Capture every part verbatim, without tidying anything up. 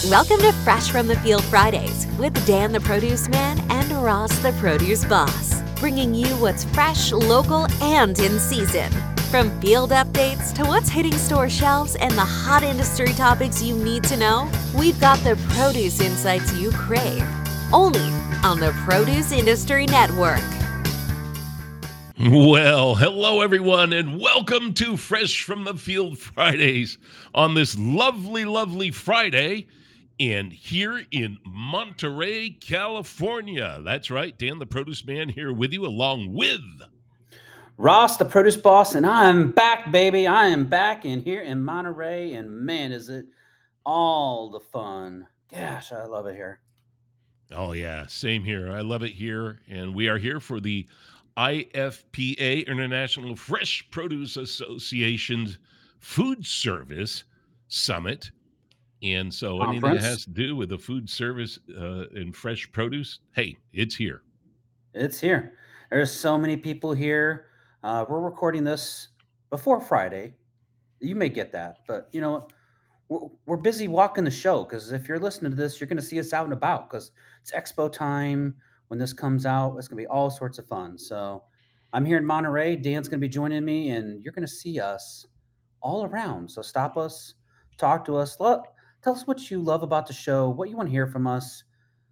Welcome to Fresh from the Field Fridays with Dan the Produce Man and Ross the Produce Boss, bringing you what's fresh, local, and in season. From field updates to what's hitting store shelves and the hot industry topics you need to know, we've got the produce insights you crave, only on the Produce Industry Network. Well, hello everyone, and welcome to Fresh from the Field Fridays on this lovely, lovely Friday. And here in Monterey, California. That's right, Dan the Produce Man here with you, along with Ross the Produce Boss, and I'm back, baby. I am back in here in Monterey, and man, is it all the fun. Gosh, I love it here. Oh, yeah, same here. I love it here. And we are here for the I F P A, International Fresh Produce Association's Food Service Summit. And so anything that Conference. has to do with the food service uh, and fresh produce, hey, it's here. It's here. There's so many people here. Uh, we're recording this before Friday. You may get that, but you know, we're, we're busy walking the show because if you're listening to this, you're going to see us out and about because it's expo time. When this comes out, it's going to be all sorts of fun. So I'm here in Monterey. Dan's going to be joining me, and you're going to see us all around. So stop us, talk to us. Look, tell us what you love about the show, what you want to hear from us.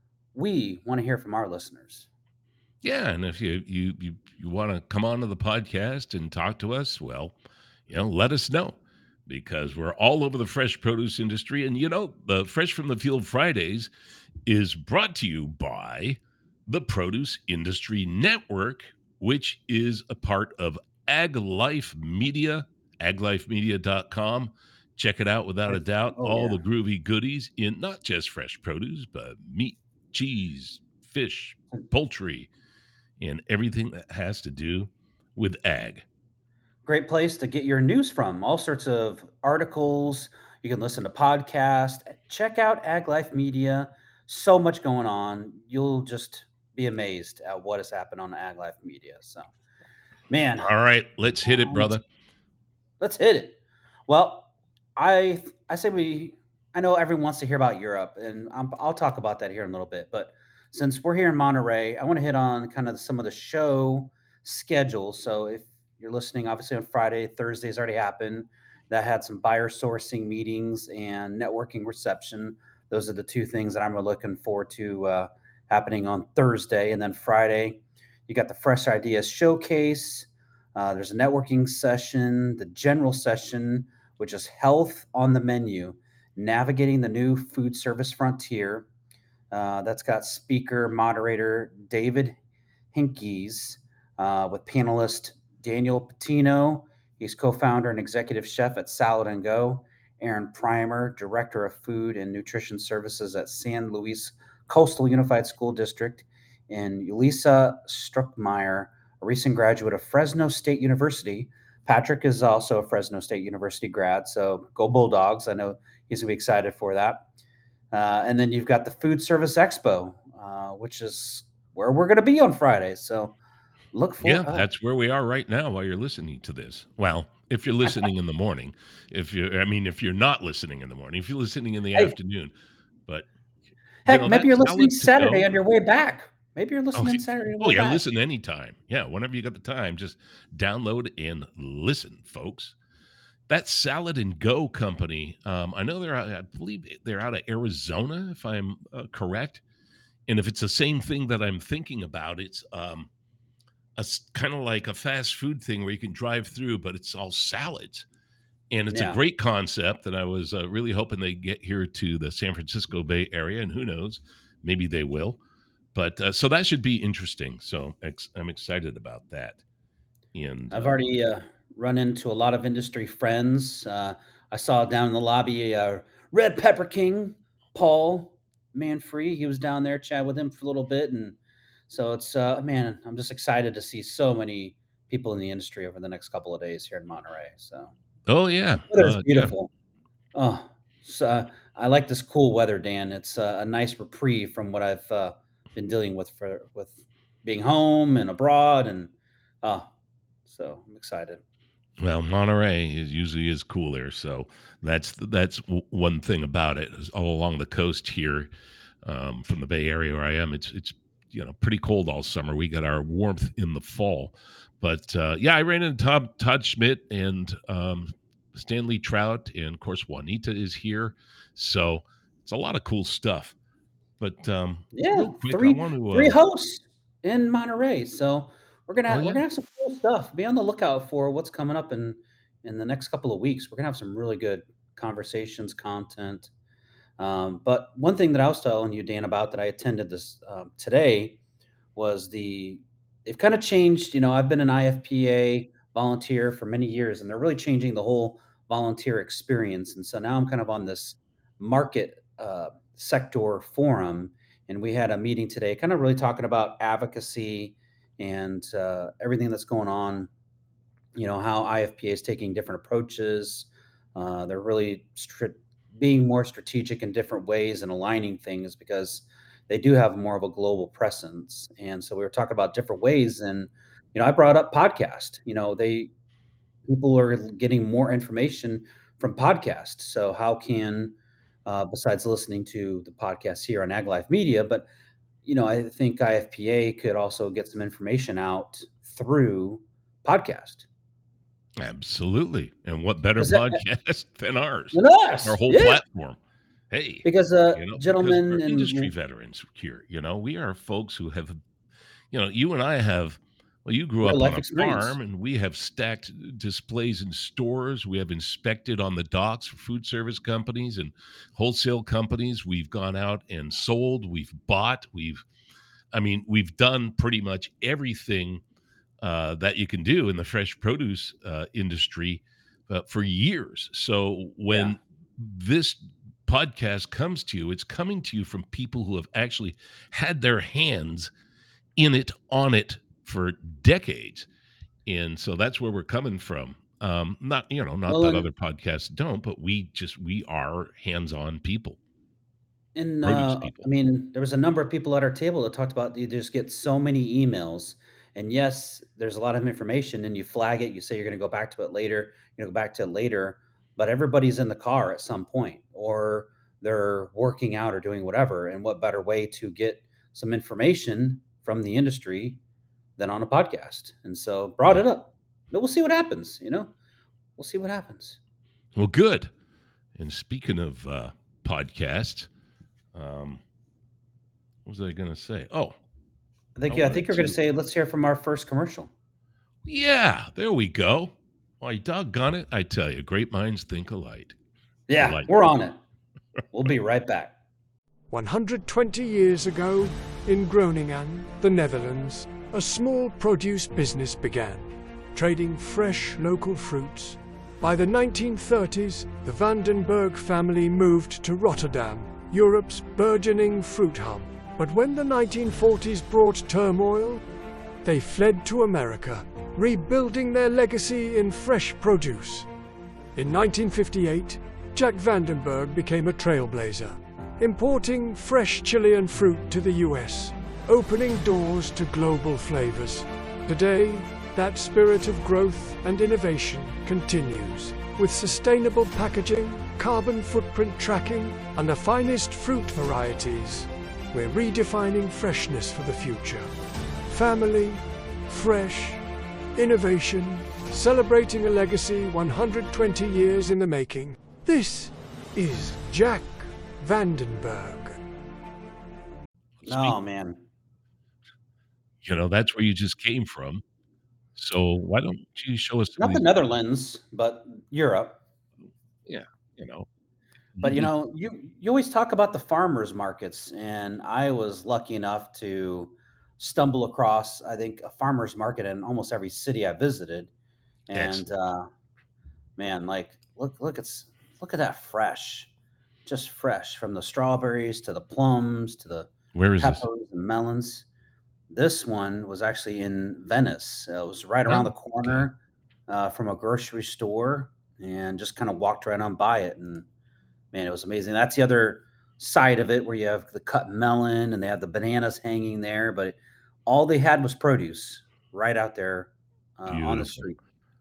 We want to hear from our listeners. Yeah, and if you you you, you want to come on to the podcast and talk to us, well, you know, let us know because we're all over the fresh produce industry. And you know, the Fresh from the Field Fridays is brought to you by the Produce Industry Network, which is a part of Ag Life Media, ag life media dot com. Check it out without a doubt. Oh, All yeah. the groovy goodies in not just fresh produce, but meat, cheese, fish, poultry, and everything that has to do with ag. Great place to get your news from. All sorts of articles. You can listen to podcasts. Check out Ag Life Media. So much going on. You'll just be amazed at what has happened on Ag Life Media. So, man, All right, let's hit it, um, brother. let's hit it. Well, I I say we. I know everyone wants to hear about Europe, and I'm, I'll talk about that here in a little bit. But since we're here in Monterey, I want to hit on kind of some of the show schedule. So if you're listening, obviously on Friday, Thursday's already happened. That had some buyer sourcing meetings and networking reception. Those are the two things that I'm really looking forward to uh, happening on Thursday, and then Friday, you got the Fresh Ideas Showcase. Uh, there's a networking session, the general session, which is health on the menu, navigating the new food service frontier. Uh, that's got speaker moderator David Hinkies uh, with panelist Daniel Patino. He's co-founder and executive chef at Salad and Go. Aaron Primer, director of food and nutrition services at San Luis Coastal Unified School District, and Ulisa Struckmeyer, a recent graduate of Fresno State University. Patrick is also a Fresno State University grad, so go Bulldogs. I know he's going to be excited for that. Uh, and then you've got the Food Service Expo, uh, which is where we're going to be on Friday. So look Yeah, for uh, that's where we are right now while you're listening to this. Well, if you're listening in the morning, if you I mean if you're not listening in the morning, if you're listening in the hey, afternoon, but you heck, know, maybe that you're listening salad to Saturday go. on your way back. Maybe you're Oh, listening Saturday on your oh way yeah, back. listen anytime. Yeah, whenever you got the time, just download and listen, folks. That Salad and Go company, um, I know they're out, I believe they're out of Arizona, if I'm uh, correct. And if it's the same thing that I'm thinking about, it's um, a kind of like a fast food thing where you can drive through, but it's all salads. And it's a Yeah. great concept. And I was uh, really hoping they get here to the San Francisco Bay Area. And who knows, maybe they will. But uh, so that should be interesting. So ex- I'm excited about that. And I've um, already uh, run into a lot of industry friends. Uh, I saw down in the lobby uh, Red Pepper King, Paul Manfree. He was down there, chat with him for a little bit. And so it's, uh, man, I'm just excited to see so many people in the industry over the next couple of days here in Monterey. So oh, yeah. weather's Uh, yeah. beautiful. Oh, so uh, I like this cool weather, Dan. It's uh, a nice reprieve from what I've uh, been dealing with for with being home and abroad, and uh, so I'm excited. Well, Monterey is usually is cooler, so that's that's w- one thing about it. Is all along the coast here, um, from the Bay Area where I am, it's it's you know pretty cold all summer. We got our warmth in the fall, but uh, yeah, I ran into Todd, Todd Schmidt and um, Stanley Trout, and of course Juanita is here, so it's a lot of cool stuff. But um, Yeah, real quick, I three want to. three Uh, hosts in Monterey. So we're oh gonna we're yeah, gonna have some cool stuff. Be on the lookout for what's coming up in in the next couple of weeks. We're gonna have some really good conversations, content. Um, but one thing that I was telling you, Dan, about that I attended this um, today was the they've kind of changed. You know, I've been an I F P A volunteer for many years, and they're really changing the whole volunteer experience. And so now I'm kind of on this market uh, sector forum, and we had a meeting today, kind of really talking about advocacy and uh, everything that's going on. You know how I F P A is taking different approaches. Uh, they're really stri- being more strategic in different ways and aligning things because they do have more of a global presence. And so we were talking about different ways. And you know, I brought up podcast. You know, they people are getting more information from podcasts. So how can uh, besides listening to the podcast here on Ag Life Media, but you know, I think I F P A could also get some information out through podcast. absolutely. And what better Because podcast than ours? with Our us, whole yeah. platform. Hey, Because uh, you know, because gentlemen we're industry and veterans here. You know, we are folks who have, you know, you and I have, well, you grew real up on life a experience. farm and we have stacked displays in stores. We have inspected on the docks for food service companies and wholesale companies. We've gone out and sold, we've bought, we've, I mean, we've done pretty much everything uh, that you can do in the fresh produce uh, industry uh, for years. So Yeah. when this podcast comes to you, it's coming to you from people who have actually had their hands in it, on it for decades. And so that's where we're coming from. Um, not, you know, not Well, that and other podcasts don't, but we just, we are hands on people, and produce uh, I people. mean, there was a number of people at our table that talked about you just get so many emails, and yes, there's a lot of information, and you flag it. You say you're going to go back to it later. You know, go back to it later, but everybody's in the car at some point, or they're working out or doing whatever. And what better way to get some information from the industry than on a podcast? And so brought Yeah. it up. But we'll see what happens. You know, we'll see what happens. Well, good. And speaking of uh, podcasts, um, what was I going to say? Oh, I I think yeah, I think wanted you're going to to, say, let's hear from our first commercial. yeah, there we go. Why, doggone it. I tell you, great minds think alike. Yeah, Alike. we're on it. We'll be right back. one hundred twenty years ago, in Groningen, the Netherlands, a small produce business began, trading fresh local fruits. By the nineteen thirties, the Vandenberg family moved to Rotterdam, Europe's burgeoning fruit hub. But when the nineteen forties brought turmoil, they fled to America, rebuilding their legacy in fresh produce. In nineteen fifty-eight, Jack Vandenberg became a trailblazer, importing fresh Chilean fruit to the U S, opening doors to global flavors. Today, that spirit of growth and innovation continues, with sustainable packaging, carbon footprint tracking, and the finest fruit varieties. We're redefining freshness for the future. Family, fresh, innovation, celebrating a legacy one hundred twenty years in the making. This is Jack Vandenberg. Oh man, You know, that's where you just came from. So why don't you show us some of not the these? Netherlands, but Europe. Yeah, you know, But you you just, know, you you always talk about the farmers markets, and I was lucky enough to stumble across, I think, a farmers market in almost every city I visited. And excellent. uh, man, like look look at s- look at that fresh, just fresh from the strawberries to the plums to the Where is this? peppers and melons. This one was actually in Venice. Uh, It was right around the Oh, okay. corner uh, from a grocery store, and just kind of walked right on by it. And man, it was amazing. That's the other side of it where you have the cut melon and they have the bananas hanging there, but all they had was produce right out there uh, on the Beautiful. street.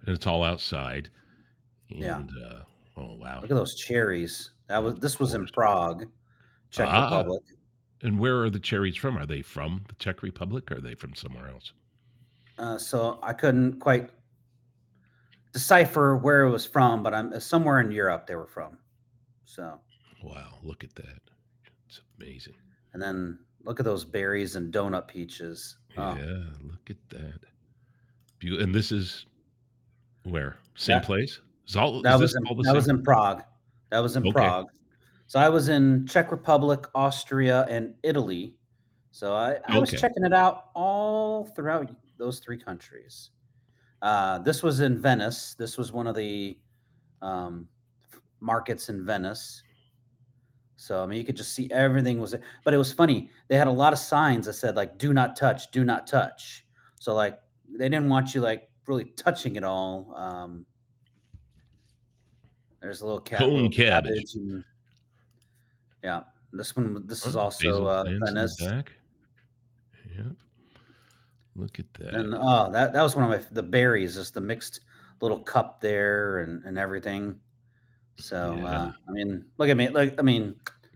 and it's all outside. Yeah. And uh, oh wow, Look at those cherries. That was of this was in course. Prague, Czech Ah, Republic. and where are the cherries from? Are they from the Czech Republic? Or are they from somewhere else? Uh, so I couldn't quite decipher where it was from, but I'm somewhere in Europe they were from. So, Wow, look at that. It's amazing. and then look at those berries and donut peaches. Oh, Yeah, look at that. Beau- And this is where? Same that place? Is all that is was this in all the that was same? in Prague. That was in Okay. Prague. So I was in Czech Republic, Austria, and Italy. So I, I was Okay. checking it out all throughout those three countries. Uh, this was in Venice. This was one of the um, markets in Venice. So I mean, you could just see everything was. But it was funny. They had a lot of signs that said like "Do not touch, do not touch." So like they didn't want you like really touching it all. Um, there's a little cat, Cone little cabbage. cabbage, and yeah. This one, this is Oh, also basil uh, plants in the Venice. back. Yep. Look at that. And oh, that that was one of my the berries, just the mixed little cup there and and everything. So Yeah. uh, I mean, look at me. Like I mean,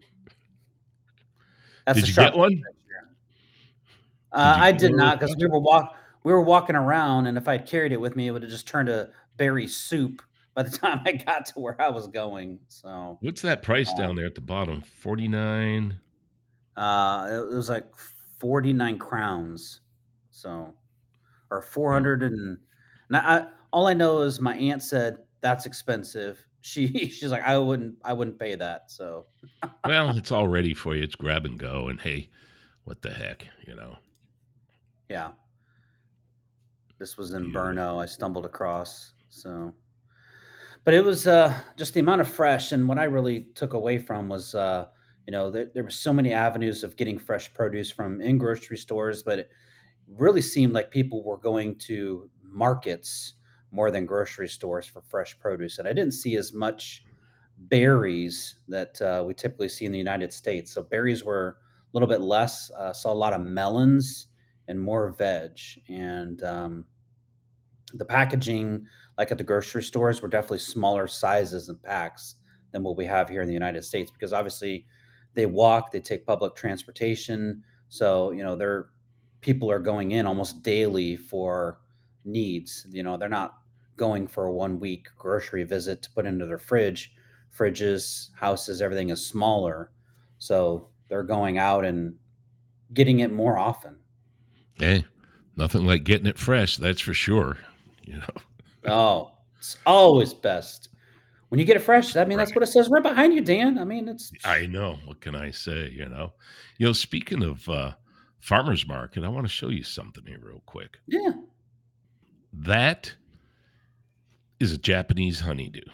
that's Did a you sharp get one? right here. Did Uh, you I get did one of not those because we pops? were walk we were walking around, and if I'd carried it with me, it would have just turned to berry soup by the time I got to where I was going. So What's that price uh, down there at the bottom? forty-nine. uh, it was like forty-nine crowns. So or four Oh, hundred and, and I, all I know is my aunt said that's expensive. She she's like I wouldn't I wouldn't pay that. So well, it's all ready for you. It's grab and go. And hey, what the heck, you know? yeah, this was in Brno. Beautiful. I stumbled across. So, but it was uh, just the amount of fresh, and what I really took away from was uh, you know there, there were so many avenues of getting fresh produce from in grocery stores, but it really seemed like people were going to markets more than grocery stores for fresh produce, and I didn't see as much berries that uh, we typically see in the United States. So berries were a little bit less. Uh, saw a lot of melons and more veg. And um, the packaging, like at the grocery stores, were definitely smaller sizes and packs than what we have here in the United States because obviously they walk, they take public transportation. So, you know, they're people are going in almost daily for needs. You know, they're not going for a one week grocery visit to put into their fridge. Fridges, houses, everything is smaller. So they're going out and getting it more often. Hey, nothing like getting it fresh. That's for sure. You know, Oh, it's always best. When you get it fresh, I mean, that's right. what it says right behind you, Dan. I mean, it's I know. What can I say? You know, you know, speaking of uh, farmer's market, I want to show you something here real quick. yeah. That is a Japanese honeydew.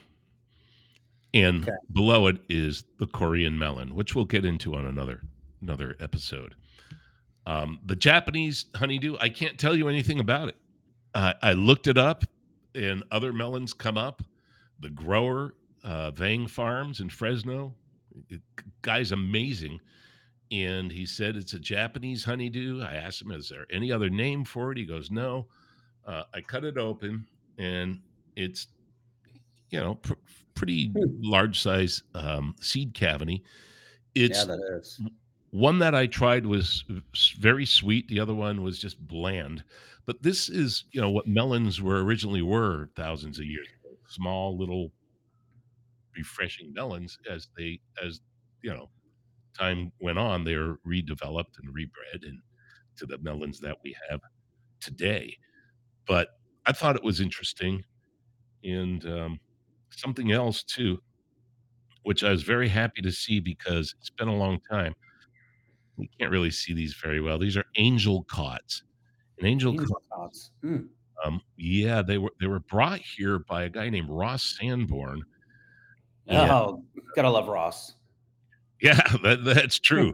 And Okay. below it is the Korean melon, which we'll get into on another another episode. Um, the Japanese honeydew, I can't tell you anything about it. Uh, I looked it up, and other melons come up. The grower, uh, Vang Farms in Fresno, it, guy's amazing. And he said it's a Japanese honeydew. I asked him, is there any other name for it? He goes, no. Uh, I cut it open, and it's, you know, pr- pretty Hmm. large size um, seed cavity. Yeah, It's that is. one that I tried was s- very sweet. The other one was just bland. But this is, you know, what melons were originally were thousands of years ago. Small, little, refreshing melons. As they, as you know, time went on, they were redeveloped and rebred and to the melons that we have today. But I thought it was interesting, and um, something else too, which I was very happy to see because it's been a long time. We can't really see these very well. These are angel cods. An angel cod, Angel thoughts. Hmm. um, yeah, they were they were brought here by a guy named Ross Sanborn, and Oh, gotta love Ross. yeah, that, that's true.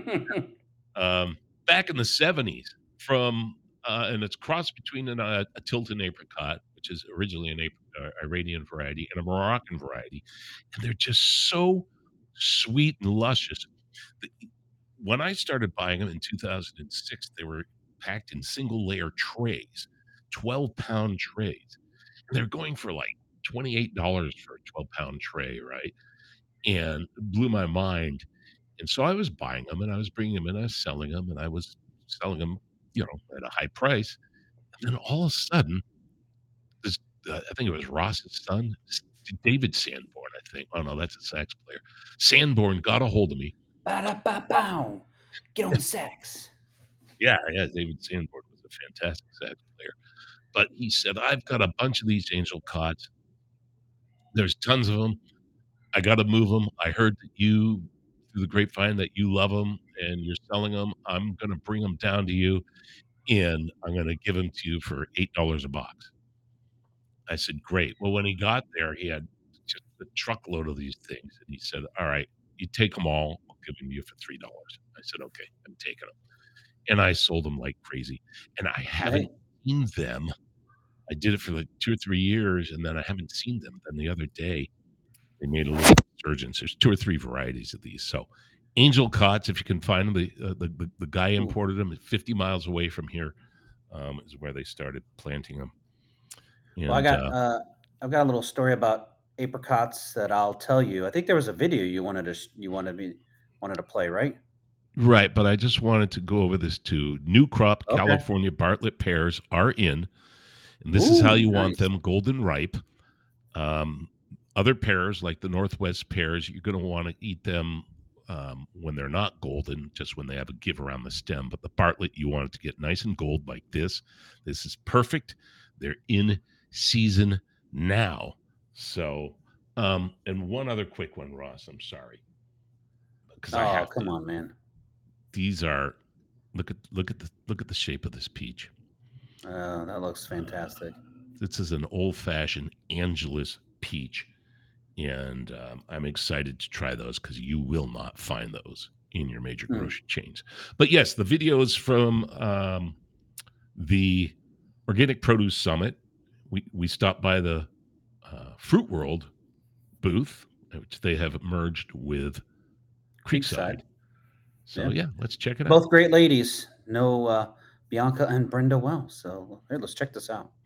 Um, back in the seventies, from uh, and it's crossed between an, uh, a Tilton apricot, which is originally an apricot, uh, Iranian variety, and a Moroccan variety, and they're just so sweet and luscious. The, when I started buying them in two thousand six, they were packed in single layer trays, twelve pound trays. They're going for like twenty-eight dollars for a twelve pound tray, right? And it blew my mind. And so I was buying them and I was bringing them in, I was selling them, and I was selling them, you know, at a high price. And then all of a sudden, this, uh, I think it was Ross's son, S- David Sanborn, I think. Oh no, that's a sax player. Sanborn got a hold of me. Ba-da-ba-bow. Get on sax. Yeah, yeah, David Sanborn was a fantastic sax player. But he said, I've got a bunch of these angel cots. There's tons of them. I got to move them. I heard that you, through the grapevine, that you love them and you're selling them. I'm going to bring them down to you and I'm going to give them to you for eight dollars a box. I said, great. Well, when he got there, he had just a truckload of these things. And he said, all right, you take them all. I'll give them to you for three dollars. I said, okay, I'm taking them. And I sold them like crazy. And I haven't Right. seen them. I did it for like two or three years, and then I haven't seen them. Then the other day, they made a little resurgence. There's two or three varieties of these. So, angel cots, if you can find them, the uh, the, the, the guy Ooh. imported them fifty miles away from here, um, is where they started planting them. And, Well, I got uh, uh, I've got a little story about apricots that I'll tell you. I think there was a video you wanted to sh- you wanted me wanted to play, right? right, but I just wanted to go over this too. New crop Okay. California Bartlett pears are in, and this is how Ooh, you want nice. them: golden ripe. Um, other pears, like the Northwest pears, you're going to want to eat them um, when they're not golden, just when they have a give around the stem. But the Bartlett, you want it to get nice and gold like this. This is perfect. They're in season now. So, um, and one other quick one, Ross. I'm sorry, because I Oh, have come to. on, man. These are look at look at the look at the shape of this peach. Uh, that looks fantastic. This is an old fashioned Angelus peach. And um, I'm excited to try those because you will not find those in your major Hmm. grocery chains. But yes, the video is from um, the Organic Produce Summit. We we stopped by the uh, Fruit World booth, which they have merged with Creekside. Creekside. So Yeah. yeah, let's check it out. Both great ladies. No uh, Bianca and Brenda Wells. So here, let's check this out.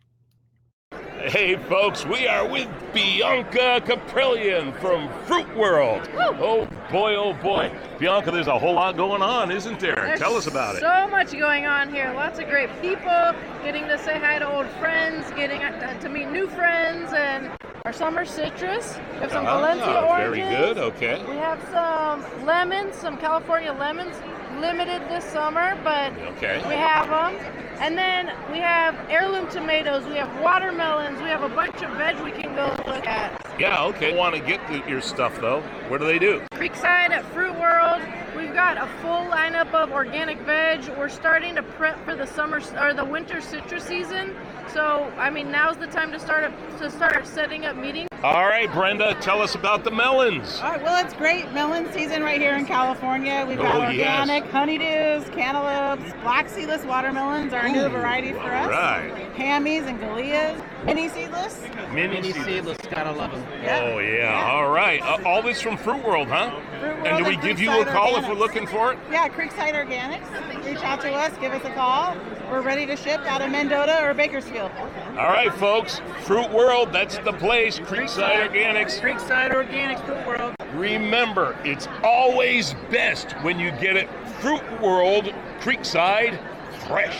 Hey, folks, we are with Bianca Caprillion from Fruit World. Oh, boy, oh, boy. Bianca, there's a whole lot going on, isn't there? There's Tell us about it. So much going on here. Lots of great people, getting to say hi to old friends, getting to meet new friends, and our summer citrus. We have some Valencia Ah, oranges. very good, okay. We have some lemons, some California lemons, limited this summer, but Okay. we have them. And then we have heirloom tomatoes, we have watermelons, we have a bunch of veg we can go look at. Yeah, okay. Want to get the, your stuff, though. What do they do? Creekside at Fruit World. We've got a full lineup of organic veg. We're starting to prep for the summer or the winter citrus season. So, I mean, now's the time to start to start setting up meetings. All right, Brenda, tell us about the melons. All right, well, it's great melon season right here in California. We've got Oh, yes. organic honeydews, cantaloupes, black seedless watermelons are a new variety for us. Right. Hammies and gallias. Mini seedless. Mini Mini seeds. seedless, gotta love them. Oh, yeah. All right. Uh, all this from Fruit World, huh? Fruit World And do we and give you a Creekside call if we're Organics. looking for it? Yeah, Creekside Organics. Reach out to us, give us a call. We're ready to ship out of Mendota or Bakersfield. All right, folks. Fruit World, that's the place. Creekside Organics. Creekside Organics, Fruit World. Remember, it's always best when you get it Fruit World Creekside fresh.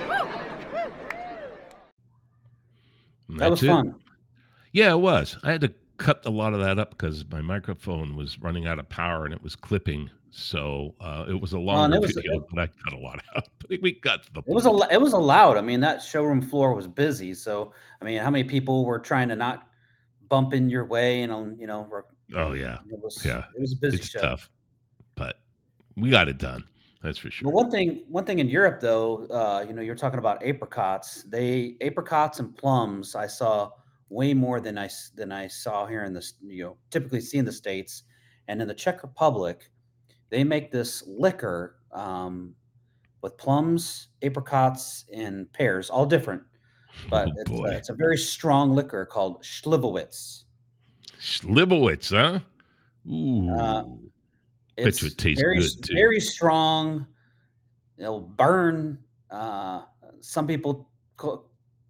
And That was that's it. fun. Yeah, it was. I had to cut a lot of that up because my microphone was running out of power and it was clipping. So uh, it was a and longer it was- video, but I cut a lot out. But we got to the It was point. a it was allowed. I mean, that showroom floor was busy. So I mean, how many people were trying to not bump in your way? And on you know, were- Oh, yeah. it was Yeah. it was a busy It's show. tough, but we got it done. That's for sure. But one thing, one thing in Europe though, uh, you know, you're talking about apricots. They apricots and plums. I saw way more than I s- than I saw here in this. You know, typically see in the States, and in the Czech Republic, they make this liquor um, with plums, apricots, and pears, all different. But Oh, it's, boy. a, it's a very strong liquor called Schlivowitz. Slivowitz, huh? Ooh. Uh, Bet It's you it tastes very, good, s- too. very strong. It'll burn. Uh, some people co-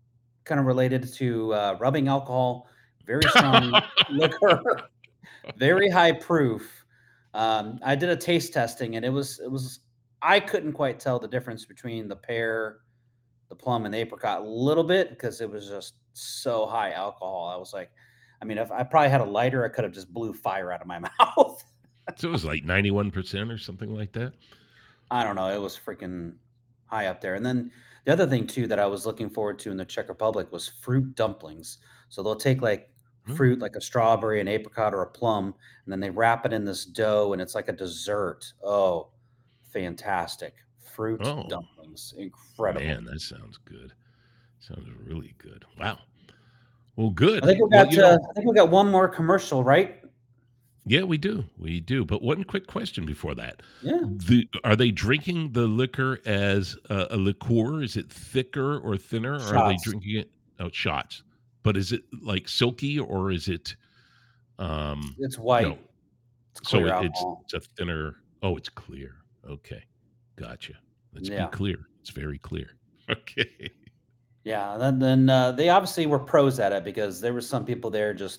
kind of related to uh, rubbing alcohol, very strong liquor, very high proof. Um, I did a taste testing, and it was it was I couldn't quite tell the difference between the pear, the plum, and the apricot a little bit because it was just so high alcohol. I was like, I mean, if I probably had a lighter, I could have just blew fire out of my mouth. So it was like ninety-one percent or something like that. I don't know. It was freaking high up there. And then the other thing too that I was looking forward to in the Czech Republic was fruit dumplings. So they'll take like Mm. fruit, like a strawberry, an apricot, or a plum, and then they wrap it in this dough, and it's like a dessert. Oh, fantastic! Fruit Oh, dumplings, incredible. man, that sounds good. Sounds really good. Wow. Well, good. I think we Well, got. you Uh, know, I think we got one more commercial, right? yeah, we do. We do. But one quick question before that. Yeah. The Are they drinking the liquor as a, a liqueur? Is it thicker or thinner? Or are they Shots. drinking it out shots? But is it like silky or is it um It's you know, white. It's so clear it, it's alcohol. it's a thinner, oh, it's clear. Okay. Gotcha. Let's be Yeah. clear. It's very clear. Okay. Yeah. And then, then uh, they obviously were pros at it because there were some people there just,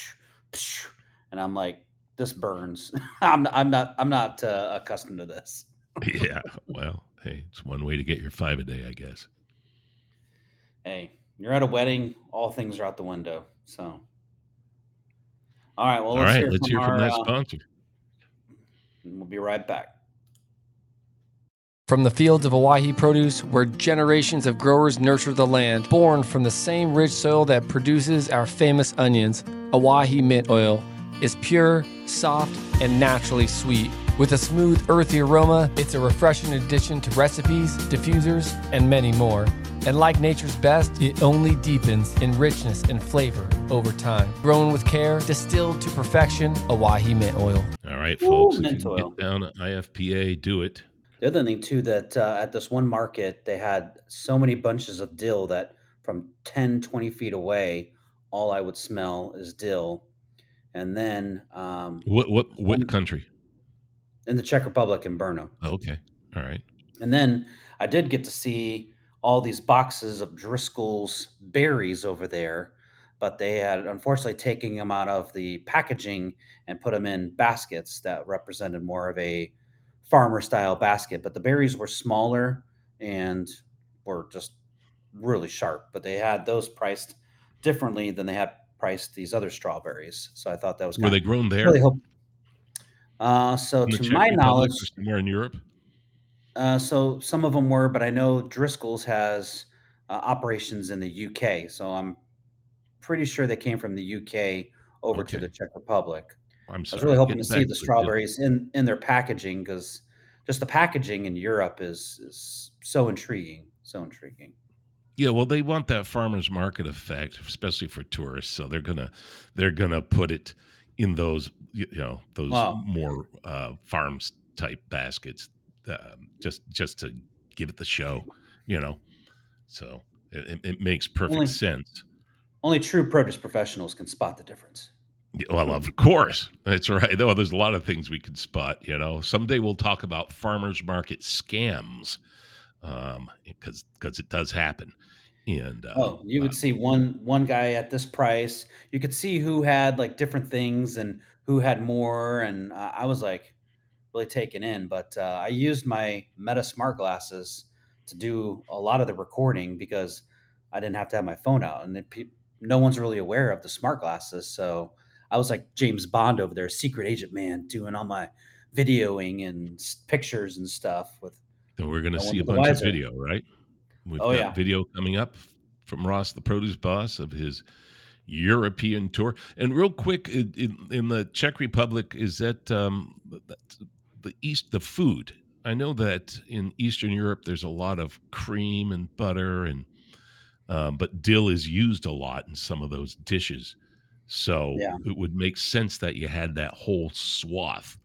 and I'm like, this burns. I'm I'm not I'm not uh, accustomed to this. Yeah. Well, hey, it's one way to get your five a day, I guess. Hey, you're at a wedding, all things are out the window. So, all right. Well, All let's right, hear let's from hear from our. that Uh, sponsor. we'll be right back. From the fields of Owyhee produce, where generations of growers nurture the land, born from the same rich soil that produces our famous onions, Owyhee mint oil is pure, soft, and naturally sweet. With a smooth, earthy aroma, it's a refreshing addition to recipes, diffusers, and many more. And like nature's best, it only deepens in richness and flavor over time. Grown with care, distilled to perfection, Owyhee mint oil. All right, Ooh, folks, if mint you can oil. get down at I F P A, do it. The other thing too that uh, at this one market they had so many bunches of dill that from ten, twenty feet away, all I would smell is dill. And then um, What what what one country? in the Czech Republic in Brno. Okay. All right. And then I did get to see all these boxes of Driscoll's berries over there, but they had unfortunately taken them out of the packaging and put them in baskets that represented more of a farmer style basket. But the berries were smaller and were just really sharp, but they had those priced differently than they had priced these other strawberries. So I thought that was Were kind they of grown there really hope. Uh, so in the to Czech my Republic knowledge, or somewhere in Europe? uh, so some of them were, but I know Driscoll's has uh, operations in the U K. So I'm pretty sure they came from the U K over to Okay. the Czech Republic. I'm I was sorry. really hoping to Getting see back the to the dill. strawberries in in their packaging because just the packaging in Europe is is so intriguing, so intriguing. Yeah, well, they want that farmers market effect, especially for tourists. So they're gonna they're gonna put it in those you know those Wow. more uh, farms type baskets, um, just just to give it the show, you know. So it, it it makes perfect Only sense. only true produce professionals can spot the difference. Yeah, well, of course, that's right. Though there's a lot of things we could spot. You know, someday we'll talk about farmers market scams, um, because because it does happen. And uh, Oh, you uh, would see one one guy at this price. You could see who had like different things and who had more, and uh, I was like really taken in. But uh, I used my Meta smart glasses to do a lot of the recording because I didn't have to have my phone out, and it, pe- no one's really aware of the smart glasses. So I was like James Bond over there, secret agent man, doing all my videoing and s- pictures and stuff with so we're going to no see a one the bunch of wiser. video, right? We've Oh got yeah. video coming up from Ross, the produce boss, of his European tour. And real quick, in, in, in the Czech Republic, is that um, the, the East, the food? I know that in Eastern Europe, there's a lot of cream and butter, and um, but dill is used a lot in some of those dishes. So Yeah. it would make sense that you had that whole swath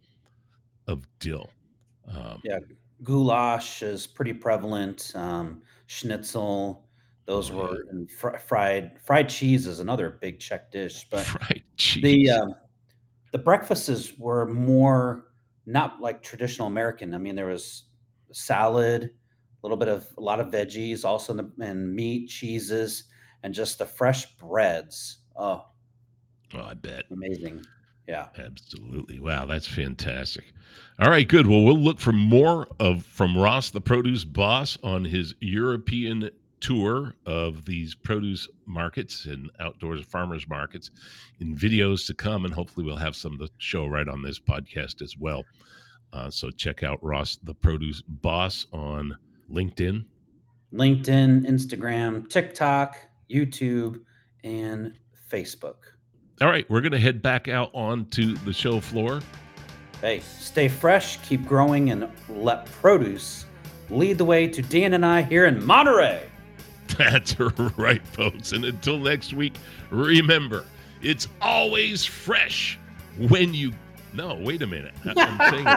of dill. Um, Yeah, goulash is pretty prevalent. Um, schnitzel, those oh yeah, were and fr- fried fried cheese is another big Czech dish. But fried the cheese. um, the breakfasts were more not like traditional American. I mean, there was salad, a little bit of a lot of veggies, also in the, and meat, cheeses, and just the fresh breads. Oh, Oh, I bet. amazing. Yeah. Absolutely. Wow, that's fantastic. All right, good. Well, we'll look for more of from Ross, the produce boss, on his European tour of these produce markets and outdoors farmers markets in videos to come, and hopefully we'll have some of the show right on this podcast as well. Uh, so check out Ross, the produce boss, on LinkedIn. LinkedIn, Instagram, TikTok, YouTube, and Facebook. All right, we're going to head back out onto the show floor. Hey, stay fresh, keep growing, and let produce lead the way to Dan and I here in Monterey. That's right, folks. And until next week, remember, it's always fresh when you... No, wait a minute. I'm saying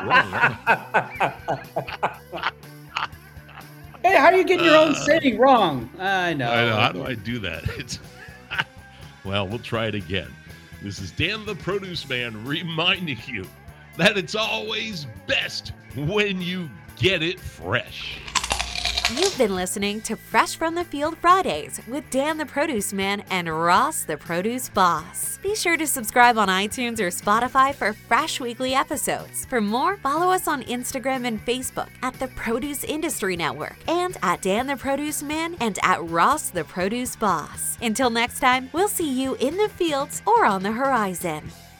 it wrong. Hey, how are you getting your own saying wrong? I know. I know. How do I do that? It's Well, we'll try it again. This is Dan the Produce Man reminding you that it's always best when you get it fresh. You've been listening to Fresh from the Field Fridays with Dan the Produce Man and Ross the Produce Boss. Be sure to subscribe on iTunes or Spotify for fresh weekly episodes. For more, follow us on Instagram and Facebook at the Produce Industry Network and at Dan the Produce Man and at Ross the Produce Boss. Until next time, we'll see you in the fields or on the horizon.